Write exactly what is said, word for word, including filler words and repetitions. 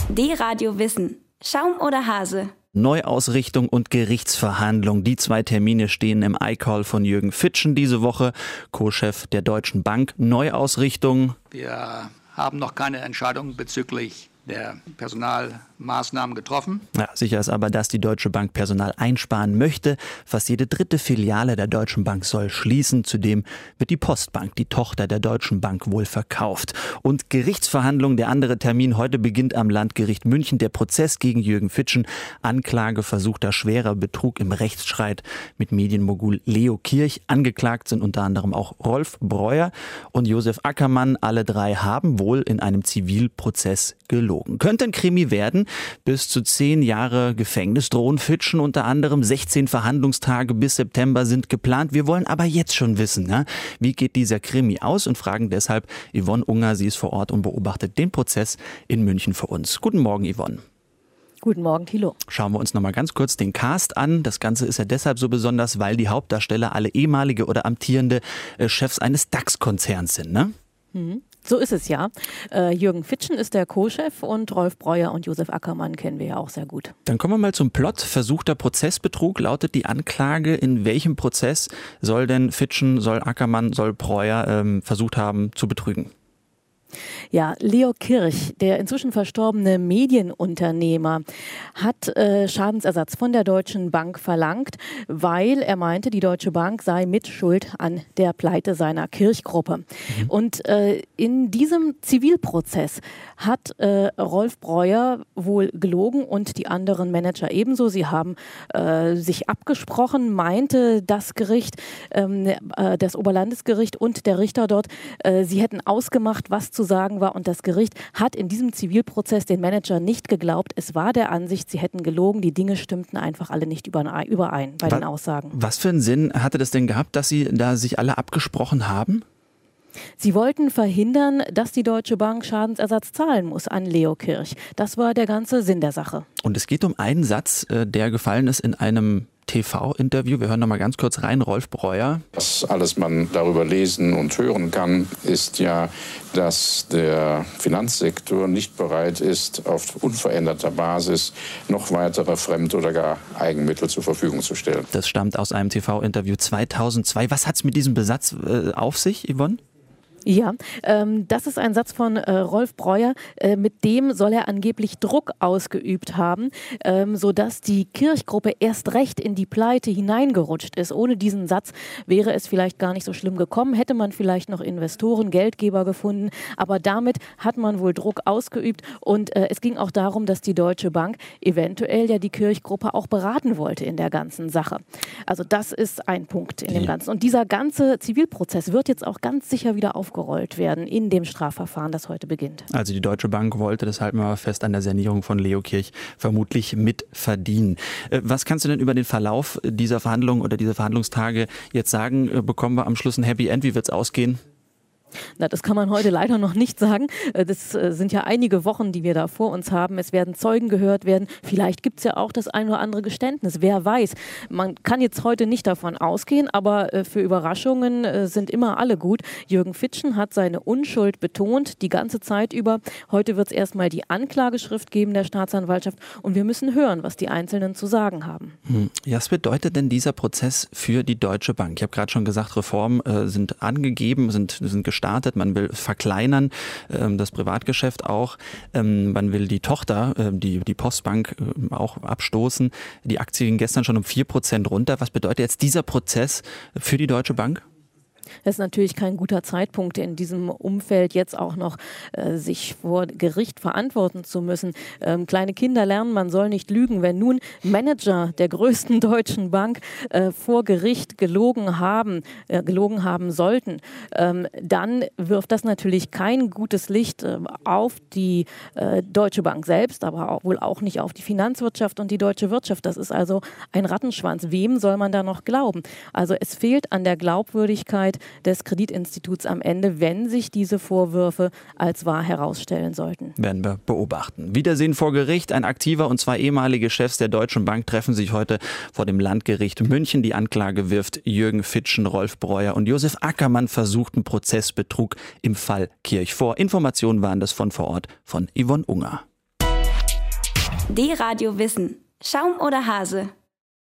D-Radio Wissen. Schaum oder Hase? Neuausrichtung und Gerichtsverhandlung. Die zwei Termine stehen im I-Call von Jürgen Fitschen diese Woche, Co-Chef der Deutschen Bank. Neuausrichtung. Wir haben noch keine Entscheidung bezüglich der Personalmaßnahmen getroffen. Ja, sicher ist aber, dass die Deutsche Bank Personal einsparen möchte. Fast jede dritte Filiale der Deutschen Bank soll schließen. Zudem wird die Postbank, die Tochter der Deutschen Bank, wohl verkauft. Und Gerichtsverhandlungen, der andere Termin. Heute beginnt am Landgericht München der Prozess gegen Jürgen Fitschen. Anklage versuchter schwerer Betrug im Rechtsstreit mit Medienmogul Leo Kirch. Angeklagt sind unter anderem auch Rolf Breuer und Josef Ackermann. Alle drei haben wohl in einem Zivilprozess gelogen. Könnte ein Krimi werden. Bis zu zehn Jahre Gefängnis drohen Fitschen unter anderem. sechzehn Verhandlungstage bis September sind geplant. Wir wollen aber jetzt schon wissen, ne? Wie geht dieser Krimi aus, und fragen deshalb Yvonne Unger. Sie ist vor Ort und beobachtet den Prozess in München für uns. Guten Morgen, Yvonne. Guten Morgen, Thilo. Schauen wir uns noch mal ganz kurz den Cast an. Das Ganze ist ja deshalb so besonders, weil die Hauptdarsteller alle ehemalige oder amtierende äh, Chefs eines DAX-Konzerns sind, ne? Mhm. So ist es ja. Äh, Jürgen Fitschen ist der Co-Chef und Rolf Breuer und Josef Ackermann kennen wir ja auch sehr gut. Dann kommen wir mal zum Plot. Versuchter Prozessbetrug lautet die Anklage. In welchem Prozess soll denn Fitschen, soll Ackermann, soll Breuer ähm, versucht haben zu betrügen? Ja, Leo Kirch, der inzwischen verstorbene Medienunternehmer, hat äh, Schadensersatz von der Deutschen Bank verlangt, weil er meinte, die Deutsche Bank sei mitschuld an der Pleite seiner Kirch-Gruppe. Mhm. Und äh, in diesem Zivilprozess hat äh, Rolf Breuer wohl gelogen und die anderen Manager ebenso. Sie haben äh, sich abgesprochen, meinte das Gericht, ähm, äh, das Oberlandesgericht und der Richter dort, äh, sie hätten ausgemacht, was zu sagen war, und das Gericht hat in diesem Zivilprozess den Manager nicht geglaubt. Es war der Ansicht, sie hätten gelogen, die Dinge stimmten einfach alle nicht überein bei den Aussagen. Was für einen Sinn hatte das denn gehabt, dass sie da sich alle abgesprochen haben? Sie wollten verhindern, dass die Deutsche Bank Schadensersatz zahlen muss an Leo Kirch. Das war der ganze Sinn der Sache. Und es geht um einen Satz, der gefallen ist in einem T V-Interview. Wir hören noch mal ganz kurz rein. Rolf Breuer. Was alles man darüber lesen und hören kann, ist ja, dass der Finanzsektor nicht bereit ist, auf unveränderter Basis noch weitere Fremd- oder gar Eigenmittel zur Verfügung zu stellen. Das stammt aus einem T V-Interview zweitausendzwei. Was hat es mit diesem Besatz äh, auf sich, Yvonne? Ja, ähm, das ist ein Satz von äh, Rolf Breuer. Äh, mit dem soll er angeblich Druck ausgeübt haben, ähm, sodass die Kirchgruppe erst recht in die Pleite hineingerutscht ist. Ohne diesen Satz wäre es vielleicht gar nicht so schlimm gekommen, hätte man vielleicht noch Investoren, Geldgeber gefunden. Aber damit hat man wohl Druck ausgeübt, und äh, es ging auch darum, dass die Deutsche Bank eventuell ja die Kirchgruppe auch beraten wollte in der ganzen Sache. Also das ist ein Punkt in dem Ganzen. Und dieser ganze Zivilprozess wird jetzt auch ganz sicher wieder aufgenommen gerollt werden in dem Strafverfahren, das heute beginnt. Also die Deutsche Bank wollte, das halten wir mal fest, an der Sanierung von Leo Kirch vermutlich mitverdienen. Was kannst du denn über den Verlauf dieser Verhandlungen oder dieser Verhandlungstage jetzt sagen? Bekommen wir am Schluss ein Happy End? Wie wird es ausgehen? Na, das kann man heute leider noch nicht sagen. Das sind ja einige Wochen, die wir da vor uns haben. Es werden Zeugen gehört werden. Vielleicht gibt es ja auch das ein oder andere Geständnis. Wer weiß. Man kann jetzt heute nicht davon ausgehen, aber für Überraschungen sind immer alle gut. Jürgen Fitschen hat seine Unschuld betont, die ganze Zeit über. Heute wird es erstmal die Anklageschrift geben der Staatsanwaltschaft, und wir müssen hören, was die Einzelnen zu sagen haben. Hm. Ja, was bedeutet denn dieser Prozess für die Deutsche Bank? Ich habe gerade schon gesagt, Reformen äh, sind angegeben, sind, sind gestartet. Startet. Man will verkleinern, ähm, das Privatgeschäft auch. Ähm, man will die Tochter, äh, die, die Postbank, äh, auch abstoßen. Die Aktie ging gestern schon um vier Prozent runter. Was bedeutet jetzt dieser Prozess für die Deutsche Bank? Das ist natürlich kein guter Zeitpunkt, in diesem Umfeld jetzt auch noch äh, sich vor Gericht verantworten zu müssen. Ähm, kleine Kinder lernen, man soll nicht lügen. Wenn nun Manager der größten deutschen Bank äh, vor Gericht gelogen haben, äh, gelogen haben sollten, ähm, dann wirft das natürlich kein gutes Licht äh, auf die äh, Deutsche Bank selbst, aber auch, wohl auch nicht auf die Finanzwirtschaft und die deutsche Wirtschaft. Das ist also ein Rattenschwanz. Wem soll man da noch glauben? Also es fehlt an der Glaubwürdigkeit des Kreditinstituts am Ende, wenn sich diese Vorwürfe als wahr herausstellen sollten. Werden wir beobachten. Wiedersehen vor Gericht. Ein aktiver und zwei ehemalige Chefs der Deutschen Bank treffen sich heute vor dem Landgericht München. Die Anklage wirft Jürgen Fitschen, Rolf Breuer und Josef Ackermann versuchten Prozessbetrug im Fall Kirch vor. Informationen waren das von vor Ort von Yvonne Unger. D-Radio Wissen. Schaum oder Hase?